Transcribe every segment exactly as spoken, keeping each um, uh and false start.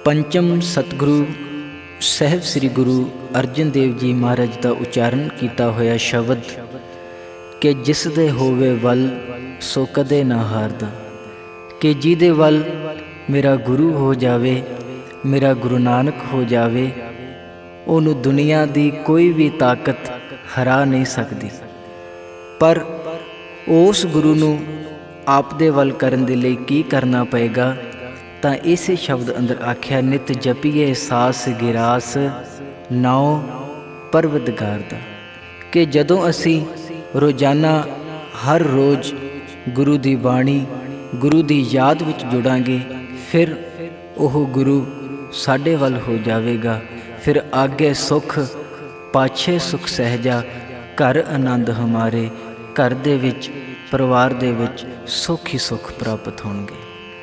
पंचम सतगुरु साहिब श्री गुरु अर्जन देव जी महाराज का उच्चारण किया होया शब्द कि जिस दे होवे वल सो कदे ना हारदा, कि जिहदे वल मेरा गुरु हो जावे, मेरा गुरु नानक हो जावे, उन्होंने दुनिया की कोई भी ताकत हरा नहीं सकती। पर उस गुरु नूं आप दे वल करन दे लई की करना पएगा, ਤਾਂ ਇਸੇ शब्द अंदर आख्या नित जपीए सास गिरास नाओ परवदगार दा, कि जदों असी रोज़ाना हर रोज़ गुरु की बाणी गुरु की याद विच जुड़ांगे, फिर वह गुरु साडे वल हो जाएगा। फिर आगे सुख पाछे सुख सहजा, घर आनंद हमारे, घर दे विच परिवार दे विच सुख ही सुख प्राप्त होणगे।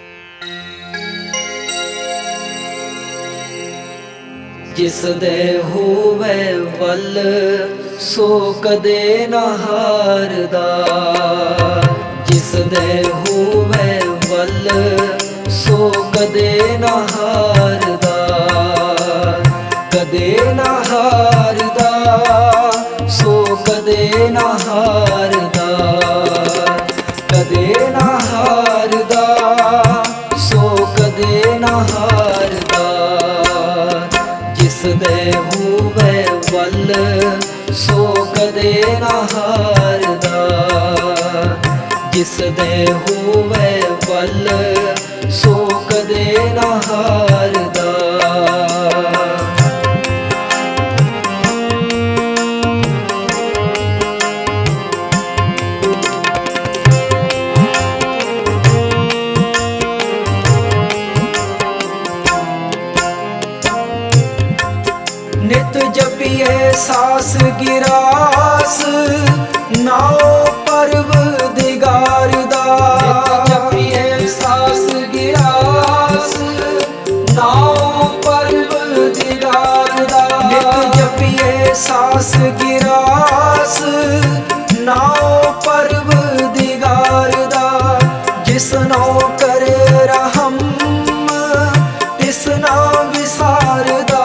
जिस दे होवे वल सो कदे ना हारदा, जिस दे होवे वल सो कदे ना हारदा, कदे ना हारदा सो कदे ना हारदा, कदे ना हारदा सो कदे ना हारदा। जिस दे होवे वल सो कदे ना हारदा, जिस दे होवे वल सो कदे ना हारदा। नित जपिए सास गिरास नाओ परवदिगार दा, नित जपिए सास गिरास नाओ परवदिगार दा, नित जपिए सास गिरास नाओ परवदिगार दा। जिस नाओ करे रहम तिस ना विसारदा,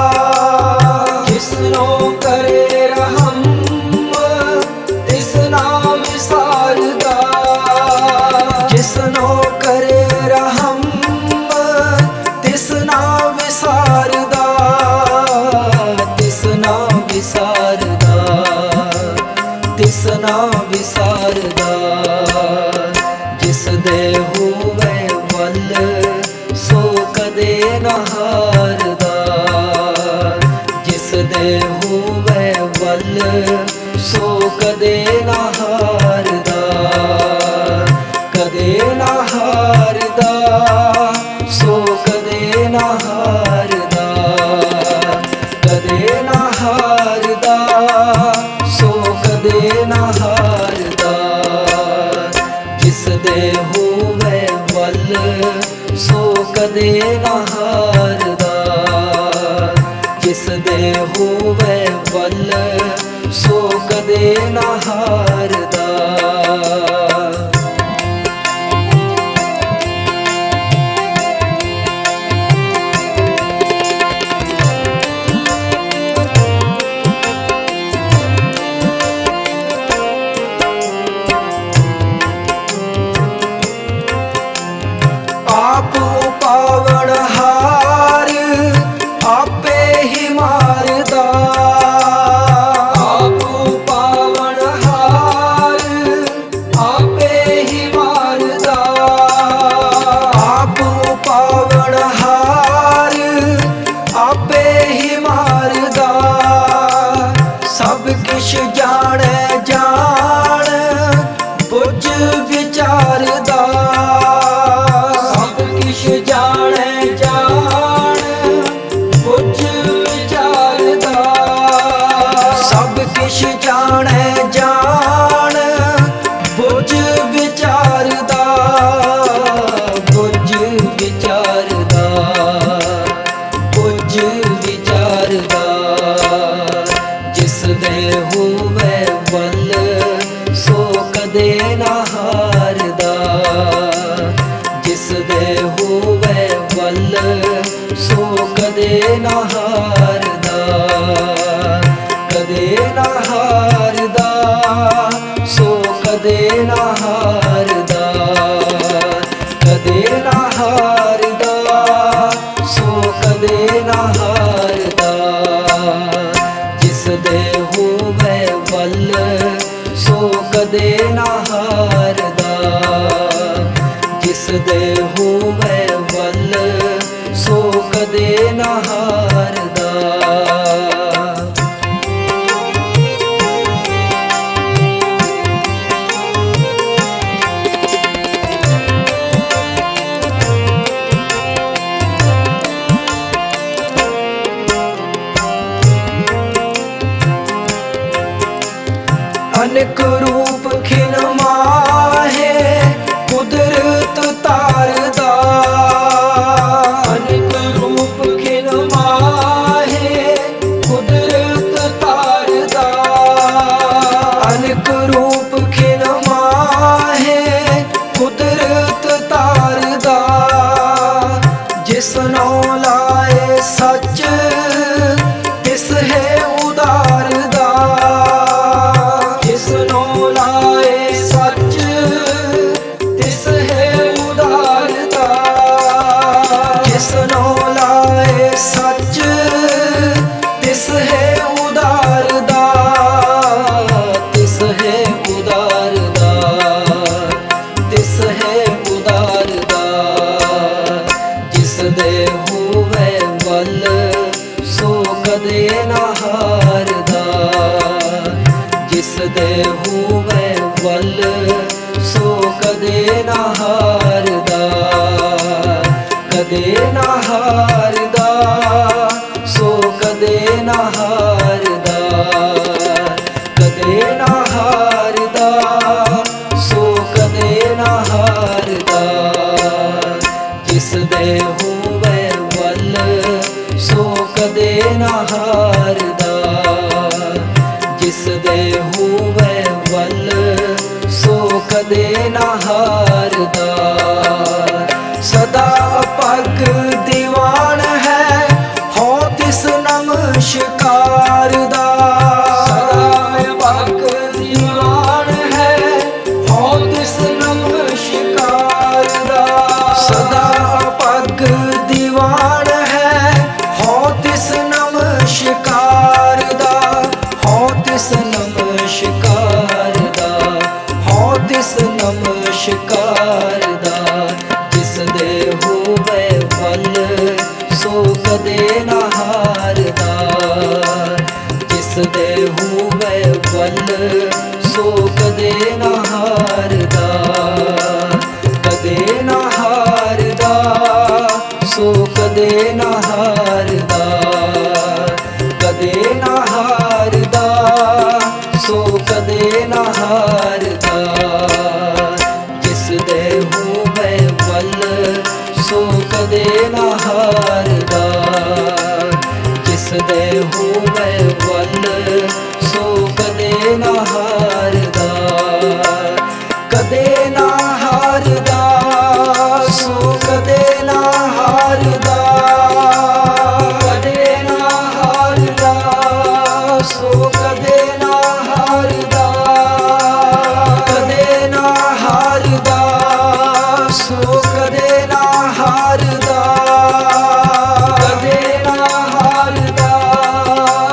जिसनो करे रहम तिस ना विसारदा, जिसनो करे रहम तिस ना विसारदा, तिस ना विसारदा, तिस ना विसारदा। जिस दे होवे वल सो कदे ना हारदा, जिस दे होवे वल सो कदे ना हारदा, कदे ना हारदा सो कदे ना हारदा, कदे ना हारदा सो कदे ना हारदा। जिस दे होवे वल सो कदे ना हारदा, जिस दे होवे वल सो कदे ना हारदा। आप पावण हार आपे ही मारदा, आप पावण हार ਕਦੇ ਨਾ ਹਾਰਦਾ, ਕਦੇ ਨਾ ਹਾਰਦਾ, ਸੋ ਕਦੇ ਨਾ ਹਾਰਦਾ, ਕਦੇ ਨਾ ਹਾਰਦਾ, ਸੋ ਕਦੇ ਨਾ ਹਾਰਦਾ। ਜਿਸ ਦੇ ਹੋਵੇ ਵੱਲ ਸੋ ਕਦੇ ਨਾ ਹਾਰਦਾ, ਜਿਸ ਦੇ ਹੋਵੇ ਵੱਲ ਸੋ ਕਦੇ ਨਾ ਹਾਰਦਾ। ਅਨੇਕ ਰੂਪ ਖਿਨ ਮਾਹੇ ਕੁਦਰਤ ਤਾਰਦਾ, ਅਨੇਕ ਰੂਪ ਖਿਨ ਮਾਹੇ ਕੁਦਰਤ ਤਾਰਦਾ, ਅਨੇਕ ਰੂਪ ਖਿਨ ਮਾਹੇ ਕੁਦਰਤ ਤਾਰਦਾ। ਜਿਸ ਨੂੰ ਲਾਏ ਸੱਚ ਤਿਸ ਹੈ ਉਦਾਰਦਾ, ਜਿਸ ਨੂੰ ਲਾਏ ਸੱਚ ਤਿਸ ਹੈ ਉਦਾਰਦਾ, ਜਿਸ ਨੂੰ ਲਾਏ ਸੱਚ ਤਿਸ ਹੈ ਉਦਾਰਦਾ, ਤਿਸ ਹੈ ਉਦਾਰਦਾ, ਤਿਸ ਹੈ ਉਦਾਰਦਾ। ਜਿਸ ਦੇ ਹੋਵੇ ਵੱਲ ਸੋ ਕਦੇ ਨਾ ਹਾਰਦਾ, ਜਿਸ ਦੇ ਹੋਵੇ ਵੱਲ ਸੋ ਕਦੇ ਨਾ ਹਾਰਦਾ, ਕਦੇ ਨਾ ਹਾਰਦਾ, ਸੋ ਕਦੇ ਨਾ ਹਾਰਦਾ, ਕਦੇ ਨਾ ਹਾਰਦਾ, ਸੋ ਕਦੇ ਨਾ ਹਾਰਦਾ। ਜਿਸ ਦੇ ਹੋਵੇ ਵੱਲ ਸੋ ਕਦੇ ਨਾ ਹਾਰਦਾ, ਜਿਸ ਦੇ ਹੋਵੇ ਵੱਲ ਸੋ ਕਦੇ ਨਾ ਹਾਰਦਾ। ਸਦਾ ਪੱਗ ਦੀਵਾਨ ਹੈ ਹੋ ਤਿਸ ਨਮਸਕਾਰ ਦਾ, ਸਦਾ ਪੱਗ ਦੀਵਾਨ ਹੈ ਹੋ ਤਿਸ ਨਮਸਕਾਰ ਦਾ, ਸਦਾ ਪੱਗ ਦੀਵਾਨ ਹੈ ਹੋ ਤਿਸ ਨਮਸਕਾਰ ਦਾ, ਹੋ ਤਿਸ ਨਮਸਕਾਰ ਦਾ, ਹੋ ਤਿਸ ਨਮਸਕਾਰ ਦਾ। ਜਿਸ ਦੇ ਹੋਵੇ ਵੱਲ ਸੋ ਕਦੇ ਨਾ ਹਾਰਦਾ, ਜਿਸ ਦੇ ਹੋਵੇ ਵੱਲ ਸੋ ਕਦੇ ਨਾ ਹਾਰਦਾ, ਕਦੇ ਨਾ ਹਾਰਦਾ, ਸੋ ਕਦੇ ਨਾ ਹਾਰਦਾ, ਕਦੇ ਨਾ ਹਾਰਦਾ, ਸੋ ਕਦੇ ਨਾ ਹਾਰਦਾ। ਜਿਸ ਦੇ ਹੋਵੇ ਵੱਲ ਸੋ ਕਦੇ ਨਾ ਹਾਰਦਾ, ਜਿਸ ਦੇ ਹੋਵੇ ਵੱਲ ਸੋ ਕਦੇ ਨਾ ਹਾਰਦਾ, ਕਦੇ ਨਾ ਹਾਰਦਾ, ਸੋ ਕਦੇ ਨਾ ਹਾਰਦਾ, ਕਦੇ ਨਾ ਹਾਰਦਾ, ਸੋ ਕਦੇ ਨਾ ਹਾਰਦਾ, ਕਦੇ ਨਾ ਹਾਰਦਾ, ਸੋ ਕਦੇ ਨਾ ਹਾਰਦਾ, ਕਦੇ ਨਾ ਹਾਰਦਾ,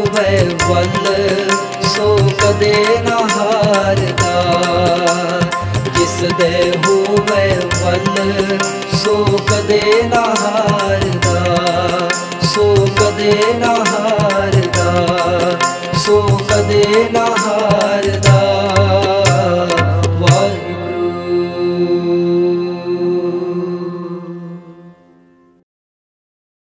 ਹੋਵੇ ਵੱਲ ਸੋ ਕਦੇ ਨਾ ਹਾਰਦਾ। ਜਿਸ ਦੇ ਹੋਵੇ ਵੱਲ ਸੋ ਕਦੇ ਨਾ ਹਾਰਦਾ, ਸੋ ਕਦੇ ਨਾ ਹਾਰਦਾ, ਸੋ ਕਦੇ ਨਾ